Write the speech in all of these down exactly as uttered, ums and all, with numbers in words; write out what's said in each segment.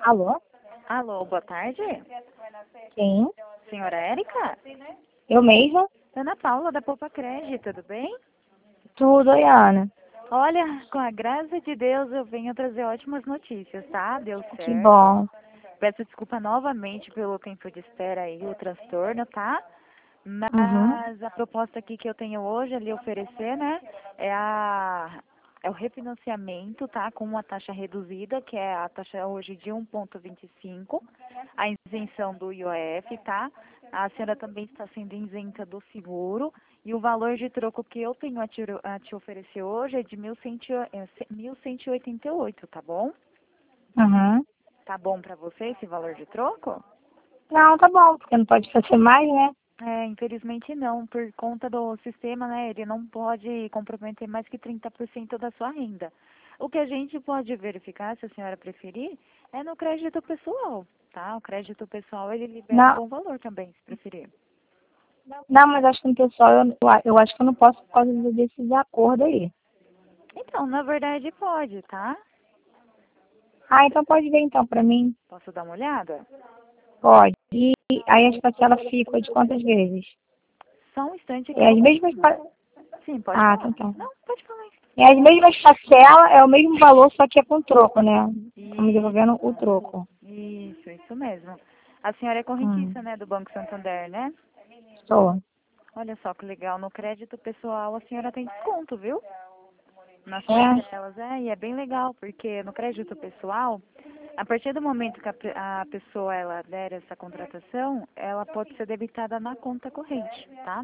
Alô? Alô, boa tarde. Sim, Senhora Érica? eu mesma? Ana Paula, da Poupa Crédito, tudo bem? Tudo, oi, Ana. Olha, com a graça de Deus, eu venho trazer ótimas notícias, tá? Deu Que certo. bom. Peço desculpa novamente pelo tempo de espera aí, o transtorno, tá? Uhum. Mas a proposta aqui que eu tenho hoje a lhe oferecer, né, é a é o refinanciamento, tá, com uma taxa reduzida, que é a taxa hoje de um vírgula vinte e cinco, a isenção do I O F, tá? A senhora também está sendo isenta do seguro e o valor de troco que eu tenho a te, a te oferecer hoje é de mil cento e oitenta e oito, tá bom? Uhum. Tá bom para você esse valor de troco? Não, tá bom, porque não pode fazer mais, né? É, infelizmente não, por conta do sistema, né, ele não pode comprometer mais que trinta por cento da sua renda. O que a gente pode verificar, se a senhora preferir, é no crédito pessoal, tá? O crédito pessoal, ele libera um Não, bom valor também, se preferir. não, mas acho que no pessoal, eu, eu acho que eu não posso por causa desses acordos aí. Então, na verdade, pode, tá? Ah, então pode ver então pra mim. Posso dar uma olhada? Pode. E aí as parcelas ficam de quantas vezes? Só um instante que É eu as mesmas confirmo. pa- Sim, pode Ah, então falar. tá. Não, pode falar. É as mesmas parcelas, é o mesmo valor, só que é com troco, né? Estamos devolvendo o Isso, troco. isso, isso mesmo. A senhora é Hum, correntista, né, do Banco Santander, né? sou. Olha só que legal, no crédito pessoal a senhora tem desconto, viu? Nas É. parcelas, é, e é bem legal, porque no crédito pessoal, a partir do momento que a, pe- a pessoa ela der essa contratação, ela pode ser debitada na conta corrente, tá?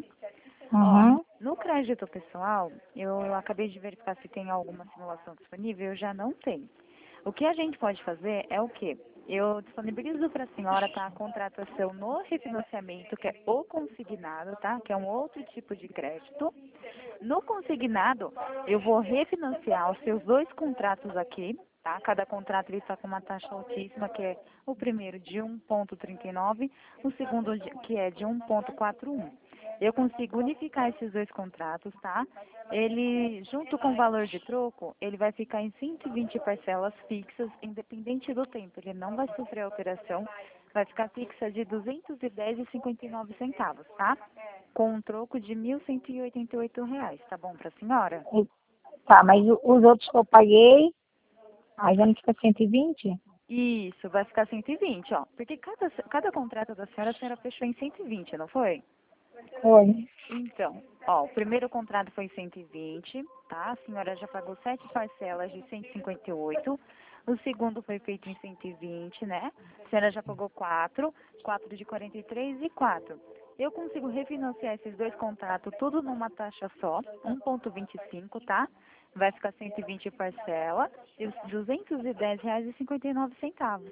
Ó, Uhum. no crédito pessoal, eu acabei de verificar se tem alguma simulação disponível, eu já não tenho. O que a gente pode fazer é o quê? Eu disponibilizo para a senhora, tá, a contratação no refinanciamento, que é o consignado, tá? Que é um outro tipo de crédito. No consignado, eu vou refinanciar os seus dois contratos aqui, tá? Cada contrato ele está com uma taxa altíssima, que é o primeiro de um vírgula trinta e nove, o segundo de- que é de um vírgula quarenta e um. Eu consigo unificar esses dois contratos, tá? Ele, junto com o valor de troco, ele vai ficar em cento e vinte parcelas fixas, independente do tempo. Ele não vai sofrer alteração, vai ficar fixa de duzentos e dez vírgula cinquenta e nove centavos, tá? Com um troco de mil cento e oitenta e oito reais, tá bom para a senhora? E- Tá, mas o- os outros que eu paguei, aí já não fica cento e vinte. Isso, vai ficar cento e vinte, ó. Porque cada, cada contrato da senhora, a senhora fechou em cento e vinte, não foi? Foi. Então, ó, o primeiro contrato foi cento e vinte, tá? A senhora já pagou sete parcelas de cento e cinquenta e oito. O segundo foi feito em cento e vinte, né? A senhora já pagou quatro, quatro de quarenta e três e quatro. Eu consigo refinanciar esses dois contratos tudo numa taxa só, um vírgula vinte e cinco, tá? Vai ficar cento e vinte parcela e os duzentos e dez reais e cinquenta e nove centavos,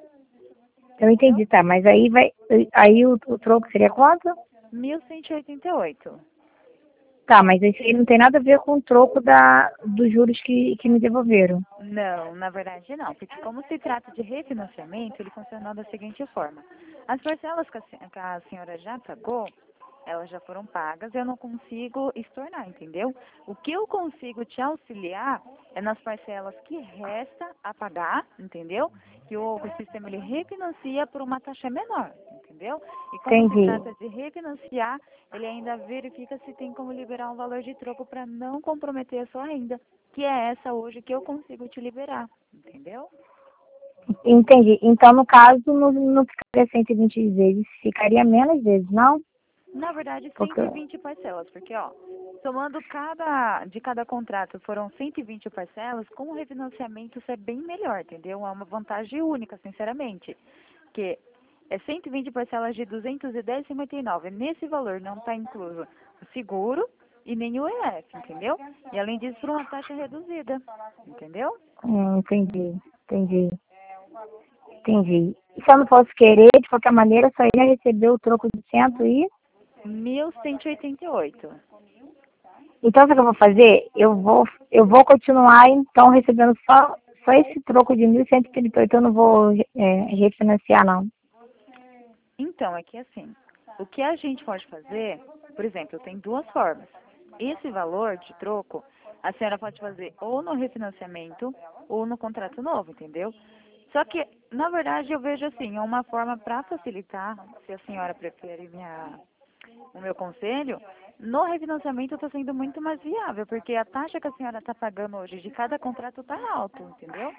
Eu entendeu? entendi, tá, mas aí vai, aí o, o troco seria quanto? mil cento e oitenta e oito. Tá, mas isso aí não tem nada a ver com o troco da, dos juros que, que me devolveram. Não, na verdade não, porque como se trata de refinanciamento, ele funciona da seguinte forma. As parcelas que a, se- que a senhora já pagou, elas já foram pagas, eu não consigo estornar, entendeu? O que eu consigo te auxiliar é nas parcelas que resta a pagar, entendeu? Que o, o sistema ele refinancia por uma taxa menor, entendeu? E como se Entendi. trata de refinanciar, ele ainda verifica se tem como liberar um valor de troco para não comprometer a sua renda, que é essa hoje que eu consigo te liberar, entendeu? Entendi. Então, no caso, não, não ficaria cento e vinte vezes, ficaria menos vezes, não? Na verdade, Porque, cento e vinte parcelas, porque, ó, somando cada, de cada contrato foram cento e vinte parcelas, com o refinanciamento isso é bem melhor, entendeu? É uma vantagem única, sinceramente, que é cento e vinte parcelas de duzentos e dez vírgula cinquenta e nove. Nesse valor não está incluso o seguro e nem o E F, entendeu? E além disso, por uma taxa reduzida, entendeu? hum, entendi, entendi, entendi. E se eu não fosse querer, de qualquer maneira, eu só ia receber o troco de cento e... mil cento e oitenta e oito. Então, o que eu vou fazer? Eu vou, eu vou continuar, então, recebendo só, só esse troco de mil cento e trinta e oito, eu não vou é, refinanciar, não. Então, é que assim, o que a gente pode fazer, por exemplo, tem duas formas. Esse valor de troco, a senhora pode fazer ou no refinanciamento ou no contrato novo, entendeu? Só que, na verdade, eu vejo assim, é uma forma para facilitar, se a senhora prefere minha, o meu conselho, no refinanciamento está sendo muito mais viável, porque a taxa que a senhora está pagando hoje de cada contrato está alto, entendeu?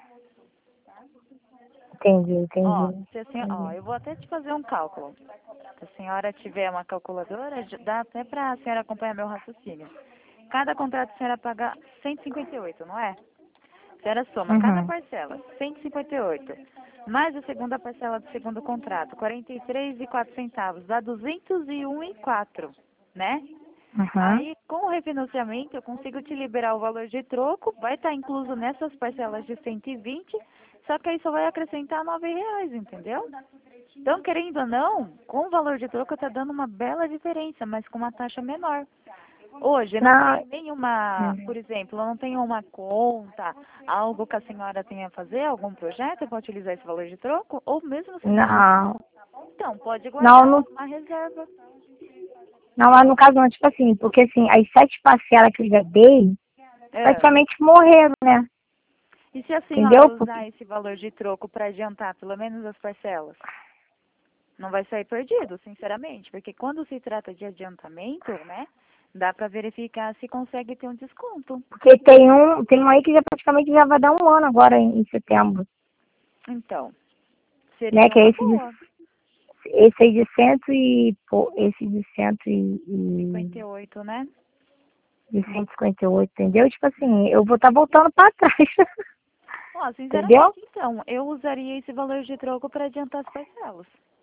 Entendi, Ó, entendi. se a senhora, ó, entendi. eu vou até te fazer um cálculo. Se a senhora tiver uma calculadora, já dá até para a senhora acompanhar meu raciocínio. Cada contrato a senhora paga cento e cinquenta e oito, não é? A senhora soma cada Uhum. parcela, cento e cinquenta e oito, mais a segunda parcela do segundo contrato, quarenta e três e quatro centavos, dá duzentos e um e quatro, né? Uhum. Aí, com o refinanciamento, eu consigo te liberar o valor de troco, vai estar incluso nessas parcelas de cento e vinte, só que aí só vai acrescentar nove reais, entendeu? Então, querendo ou não, com o valor de troco está dando uma bela diferença, mas com uma taxa menor. Hoje, eu não Não, tenho nenhuma, por exemplo, eu não tenho uma conta, algo que a senhora tenha a fazer, algum projeto para utilizar esse valor de troco, ou mesmo se tem, não, então, pode não, guardar não, uma reserva. não, mas no caso não, tipo assim, porque assim, as sete parcelas que eu já dei, É. praticamente morreram, né? E se a senhora Entendeu? Porque, usar esse valor de troco para adiantar pelo menos as parcelas? Não vai sair perdido, sinceramente, porque quando se trata de adiantamento, né, dá para verificar se consegue ter um desconto. porque tem um, tem um aí que já praticamente já vai dar um ano agora em, em setembro, Então, né? seria Que é uma esse de, boa. esse aí de cento e, pô, esse de cento e, cinquenta e e oito, né? de cento e cinquenta e oito, entendeu? Tipo assim, eu vou estar voltando para trás, Ó, entendeu? sinceramente, então, eu usaria esse valor de troco para adiantar as parcelas.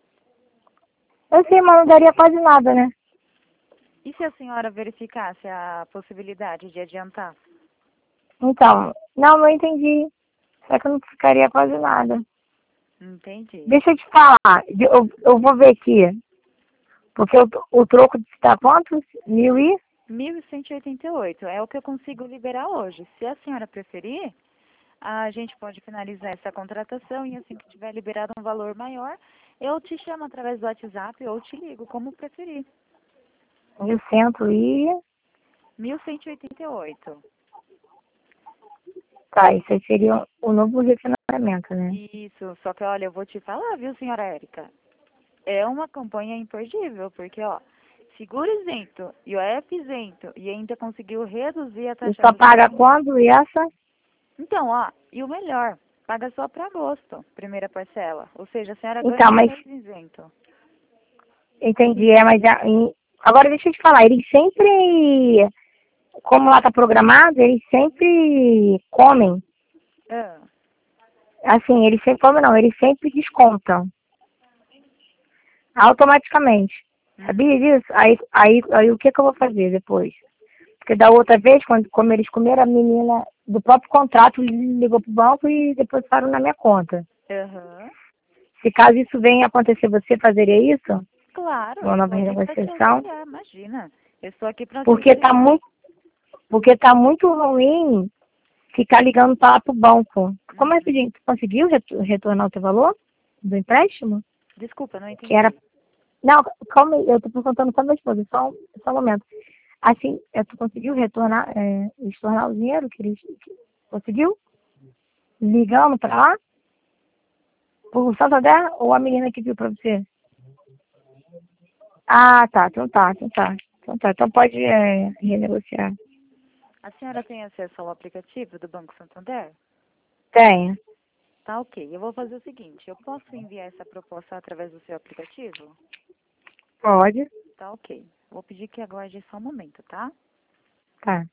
Eu sei, mas não daria quase nada, né? E se a senhora verificasse a possibilidade de adiantar? Então, não, não entendi. Só que eu não ficaria quase nada. Entendi. Deixa eu te falar, eu, eu vou ver aqui, porque o, o troco está quanto? Mil e? mil cento e e oitenta e oito é o que eu consigo liberar hoje. Se a senhora preferir, a gente pode finalizar essa contratação e assim que tiver liberado um valor maior, eu te chamo através do WhatsApp ou te ligo, como preferir. Mil cento e... mil cento e e oitenta e oito. Tá, isso aí seria o novo refinanciamento, né? Isso, só que olha, eu vou te falar, viu, senhora Érica? É uma campanha imperdível, porque, ó, seguro isento, I O F isento e ainda conseguiu reduzir a E taxa só de paga juros. quando e essa? Então, ó, e o melhor, paga só para agosto, primeira parcela. Ou seja, a senhora ganha Então, um mas mês isento. entendi, é, mas a- em- agora deixa eu te falar, eles sempre, como lá tá programado, eles sempre comem. Ah, Assim, eles sempre comem não, eles sempre descontam automaticamente. Sabia hum, disso? Aí, aí, aí o que que eu vou fazer depois? Porque da outra vez, quando, como eles comeram, a menina do próprio contrato ligou pro banco e depositaram na minha conta. aham. Se caso isso venha acontecer, você fazeria isso? Claro, eu Uma estou nova aqui para te renegociação? auxiliar, imagina. Eu estou aqui para te Porque tá auxiliar. muito, porque tá muito ruim ficar ligando para o banco. Como é que a Uhum. gente conseguiu retu- retornar o teu valor do empréstimo? Desculpa, não Que era. entendi. Não, calma aí, eu tô perguntando só minha esposa, só, um- só um momento. Assim, é, tu conseguiu retornar, é, estornar o dinheiro que eles. que- Conseguiu? Ligando para lá? Por Santander ou a menina que viu para você? Ah, tá, então tá, então tá. Então tá, então pode é, renegociar. A senhora tem acesso ao aplicativo do Banco Santander? Tenho. Tá ok. Eu vou fazer o seguinte, eu posso enviar essa proposta através do seu aplicativo? Pode. Tá ok. Vou pedir que aguarde só um momento, tá? Tá.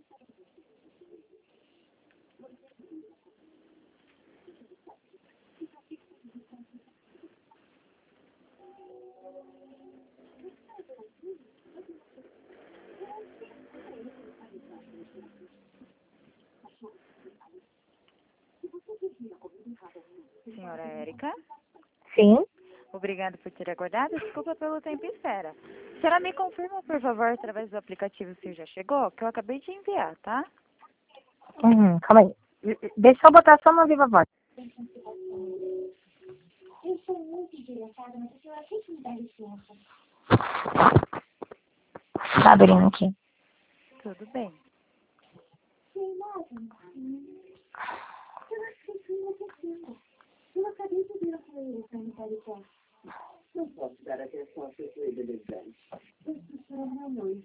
Senhora Érica, Sim. obrigada por ter aguardado. Desculpa pelo tempo em espera. A senhora me confirma, por favor, através do aplicativo se já chegou? Que eu acabei de enviar, tá? Uhum, calma aí. Deixa eu botar só uma viva voz. Tá abrindo aqui. Tudo bem. Não posso dar atenção à sua saída das dez. Não, não.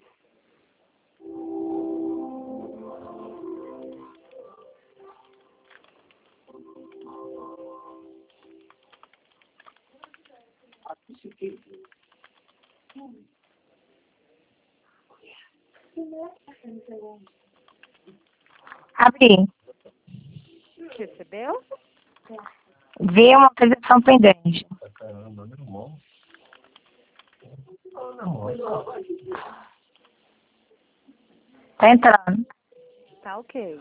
Abri. Recebeu? Vê uma apresentação pendente. Caramba, meu irmão. Ô, meu irmão. Tá entrando. Tá ok.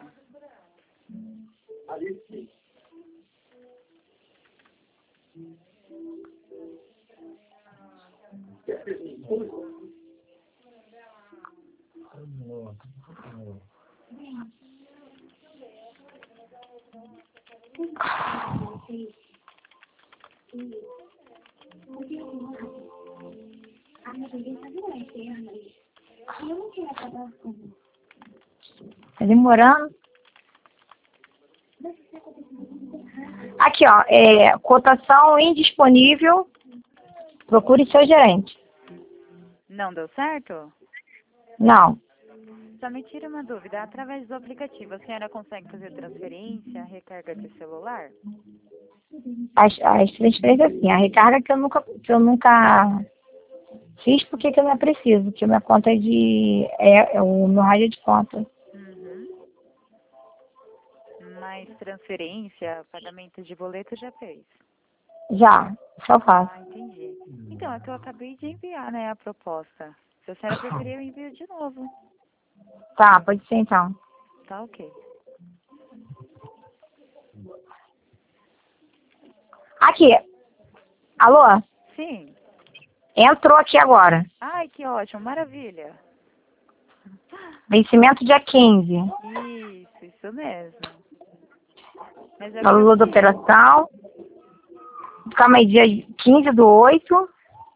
Tá demorando. Aqui, ó. É, cotação indisponível. Procure seu gerente. Não deu certo? Não. Só me tira uma dúvida. Através do aplicativo, a senhora consegue fazer transferência, recarga de celular? As, as transferências, assim. A recarga que eu nunca, que eu nunca fiz porque que eu não preciso. Que minha conta é de... É, é o meu rádio de conta. Uhum. Mas transferência, pagamento de boleto já fez? Já. Só faço. Ah, entendi. Então, é que eu acabei de enviar, né, a proposta. Se a senhora preferir, eu envio de novo. Tá, pode ser então. Tá ok. Aqui. Alô? Sim. Entrou aqui agora. Ai, que ótimo, maravilha. Vencimento dia quinze. Isso, isso mesmo. Mas é Valor da porque eu fiz. operação. Calma aí, dia quinze do oito.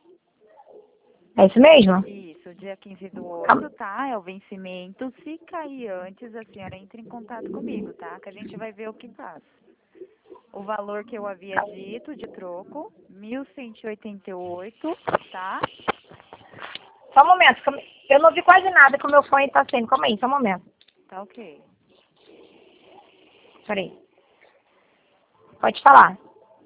É isso mesmo? Isso, dia quinze do oito, tá? É o vencimento. Se cair antes, a senhora entra em contato comigo, tá? Que a gente vai ver o que faz. O valor que eu havia dito de troco, mil cento e oitenta e oito, tá? Só um momento. calma- Eu não vi quase nada que o meu fone tá sendo. Calma aí, só um momento. Tá ok. Peraí. Pode falar.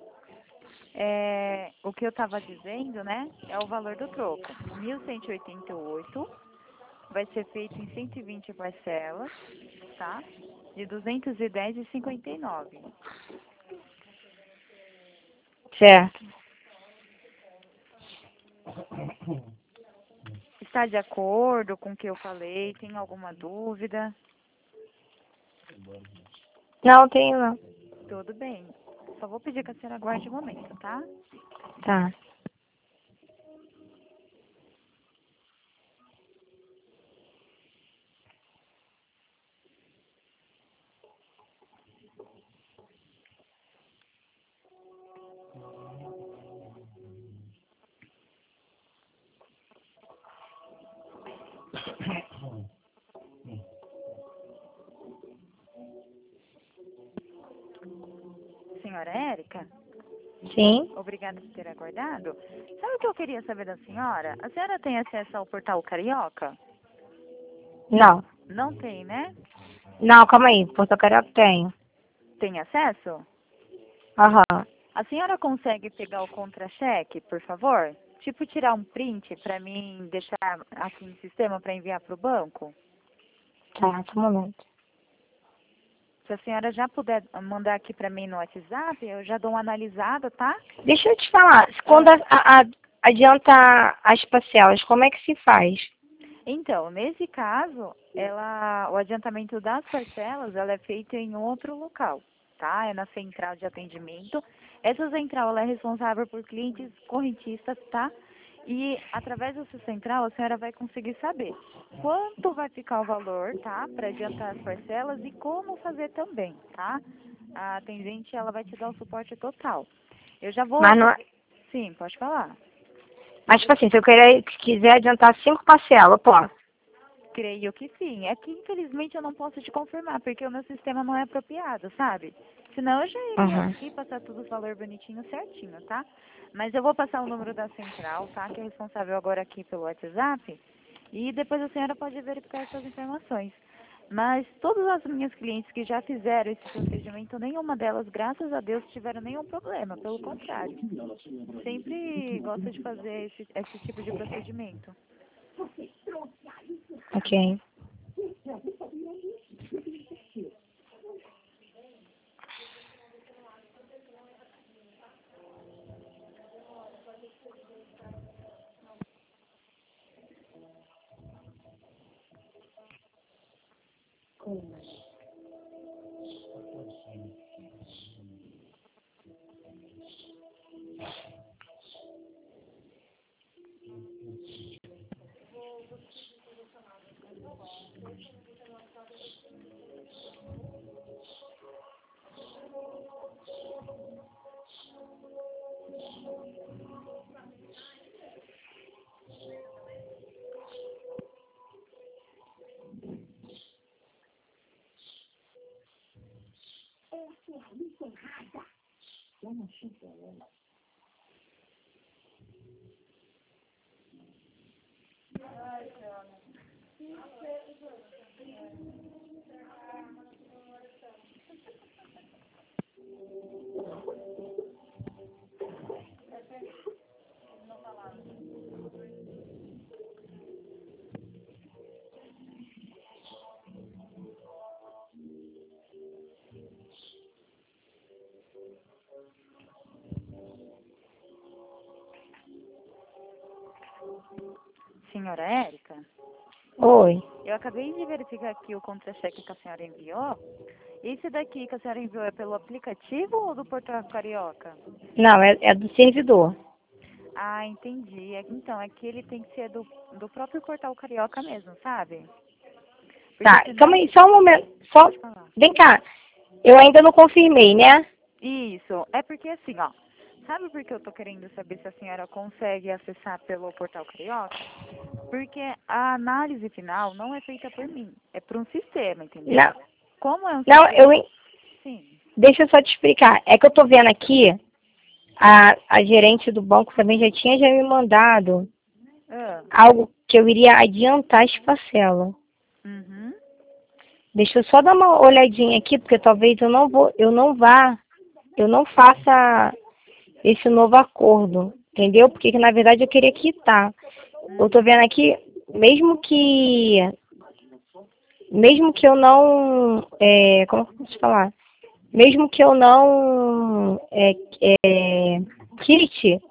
É, o que eu estava dizendo, né, é o valor do troco. mil cento e oitenta e oito vai ser feito em cento e vinte parcelas, tá? De duzentos e dez reais e cinquenta e nove. Certo. Está de acordo com o que eu falei? Tem alguma dúvida? Não, tenho não. Tudo bem. Só vou pedir que a senhora aguarde um momento, tá? Tá. Senhora Érica, Sim? obrigada por ter aguardado. Sabe o que eu queria saber da senhora? A senhora tem acesso ao portal Carioca? Não. Não tem, né? Não, calma aí. Porto Carioca tenho. Tem acesso? Aham. A senhora consegue pegar o contra-cheque, por favor? Tipo, tirar um print para mim deixar aqui no sistema para enviar para o banco? Tá, só um momento. Se a senhora já puder mandar aqui para mim no WhatsApp, eu já dou uma analisada, tá? Deixa eu te falar. Quando a, a, a- adianta as parcelas, como é que se faz? Então, nesse caso, ela, o adiantamento das parcelas, ela é feito em outro local, tá? É na central de atendimento. Essa central, ela é responsável por clientes correntistas, tá? E através dessa central, a senhora vai conseguir saber quanto vai ficar o valor, tá? Para adiantar as parcelas e como fazer também, tá? A atendente, ela vai te dar o suporte total. Eu já vou... Mas, não, é- Sim, pode falar. mas tipo assim, se eu querer, quiser adiantar cinco parcelas, eu posso. Creio que sim. É que infelizmente eu não posso te confirmar, porque o meu sistema não é apropriado, sabe? Senão eu já iria Aham. aqui passar tudo o valor bonitinho, certinho, tá? Mas eu vou passar o número da central, tá? Que é responsável agora aqui pelo WhatsApp. E depois a senhora pode verificar essas informações. Mas todas as minhas clientes que já fizeram esse procedimento, nenhuma delas, graças a Deus, tiveram nenhum problema. Pelo contrário. Sempre gosto de fazer esse, esse tipo de procedimento. Ok. Senhora Érica, Oi. eu acabei de verificar aqui o contra-cheque que a senhora enviou. Esse daqui que a senhora enviou é pelo aplicativo ou do Portal Carioca? Não, é, é do servidor. Ah, entendi. É que, então, é que ele tem que ser do, do próprio Portal Carioca mesmo, sabe? Porque Tá, senão- calma aí, só um momento. Só... Pode falar. Vem cá. Eu ainda não confirmei, né? Isso. É porque assim, ó. Sabe por que eu tô querendo saber se a senhora consegue acessar pelo Portal Carioca? Porque a análise final não é feita por mim. É por um sistema, entendeu? Não, Como é um não sistema... eu... Sim. Deixa eu só te explicar. É que eu tô vendo aqui, a, a gerente do banco também já tinha já me mandado Ah. algo que eu iria adiantar as parcelas. Uhum. Deixa eu só dar uma olhadinha aqui, porque talvez eu não vou, eu não vá, eu não faça esse novo acordo, entendeu? Porque na verdade eu queria quitar. Eu tô vendo aqui, mesmo que, mesmo que eu não, é, como que eu posso falar? Mesmo que eu não é, é, quite,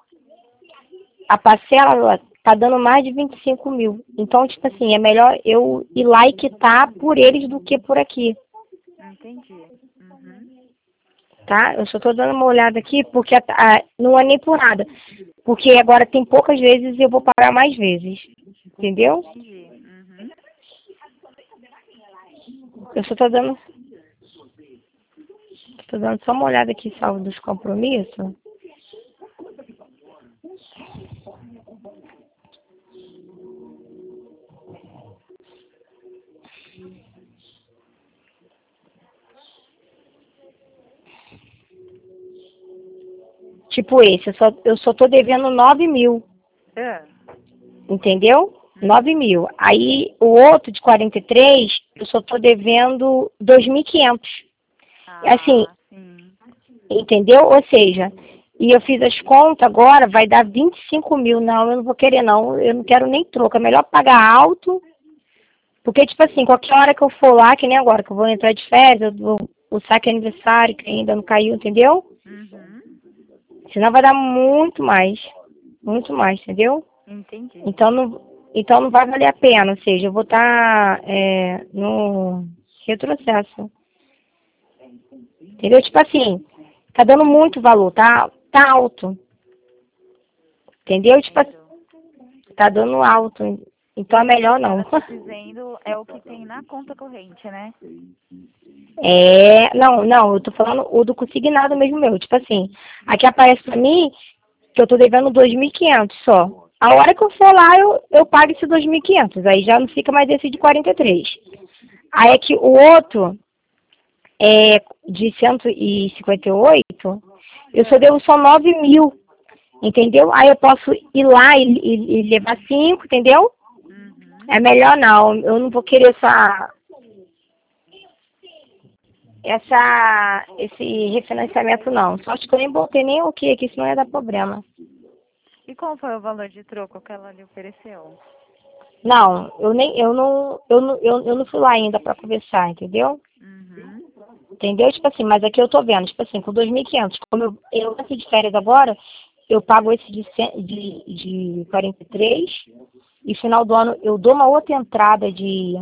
a parcela tá dando mais de vinte e cinco mil. Então, tipo assim, é melhor eu ir lá e quitar por eles do que por aqui. Entendi. Uhum. Tá? Eu só tô dando uma olhada aqui porque a, a, não é nem por nada. Porque agora tem poucas vezes e eu vou pagar mais vezes. Entendeu? Entendi. Uhum. Eu só tô dando. Tô dando só uma olhada aqui, salvo dos compromissos. Tipo esse, eu só, eu só tô devendo nove mil. Ah. Entendeu? nove mil. Aí o outro de quarenta e três, eu só tô devendo dois mil e quinhentos. Assim, Ah, sim. entendeu? Ou seja, e eu fiz as contas agora, vai dar vinte e cinco mil. Não, eu não vou querer não, eu não quero nem troca. É melhor pagar alto, porque tipo assim, qualquer hora que eu for lá, que nem agora, que eu vou entrar de férias, eu vou, o saque é aniversário, que ainda não caiu, entendeu? Uhum. Senão vai dar muito mais, muito mais, entendeu? Entendi. Então não, então não vai valer a pena, ou seja, eu vou estar é, no retrocesso. Entendeu? Tipo assim, tá dando muito valor, tá, tá alto. Entendeu? Tipo assim, tá dando alto. Então é melhor não. Ela tá dizendo é o que tem na conta corrente, né? É, não, não, eu tô falando o do consignado mesmo meu. Tipo assim, aqui aparece pra mim que eu tô devendo dois mil e quinhentos só. A hora que eu for lá, eu, eu pago esse dois mil e quinhentos. Aí já não fica mais esse de quarenta e três. Aí aqui o outro é, de cento e cinquenta e oito, eu só devo só nove mil, entendeu? Aí eu posso ir lá e, e- e levar cinco, entendeu? Uhum. É melhor não, eu não vou querer essa, essa, esse refinanciamento não. Só acho que eu nem botei nem o que aqui, senão ia dar problema. E qual foi o valor de troco que ela lhe ofereceu? Não, eu nem, eu não, eu não, eu, eu não fui lá ainda pra conversar, entendeu? Uhum. Entendeu? Tipo assim, mas aqui eu tô vendo, tipo assim, com dois mil e quinhentos, como eu, eu aqui de férias agora, eu pago esse de, cem de, de quarenta e três, e final do ano eu dou uma outra entrada de,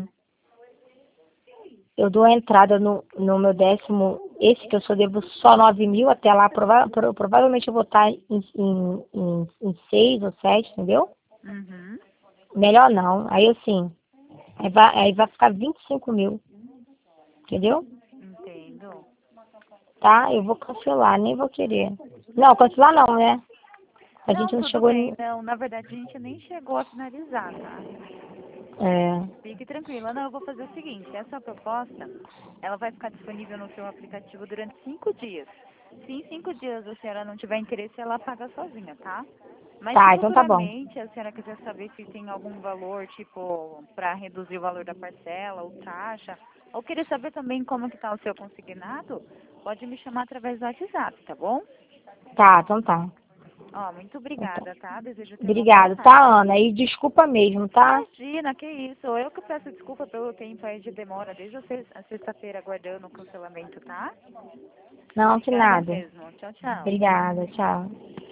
eu dou a entrada no, no meu décimo, esse que eu só devo só nove mil, até lá, prova, pro- provavelmente eu vou estar em, em, em, em seis ou sete, entendeu? Uhum. Melhor não, aí assim, aí vai, aí vai ficar vinte e cinco mil, entendeu? Entendo. Tá? Eu vou cancelar, nem vou querer. Não, cancelar não, né? A Não, gente não tudo chegou bem. em... Não, na verdade a gente nem chegou a finalizar, tá? É, Fique tranquila. Não, eu vou fazer o seguinte, essa proposta, ela vai ficar disponível no seu aplicativo durante cinco dias. Se em cinco dias a senhora não tiver interesse, ela paga sozinha, tá? Mas se tá, então tá bom. futuramente a senhora quiser saber se tem algum valor, tipo, para reduzir o valor da parcela ou taxa, ou querer saber também como que tá o seu consignado, pode me chamar através do WhatsApp, tá bom? Tá, então tá. Ó, muito Então, obrigada, tá? Desejo ter uma boa obrigado, tarde. tá, Ana? E desculpa mesmo, tá? Imagina, que isso. Eu que peço desculpa pelo tempo aí de demora, desde a sex- a sexta-feira aguardando o cancelamento, tá? Não, que Obrigada nada. mesmo. Tchau, tchau. Obrigada, tchau.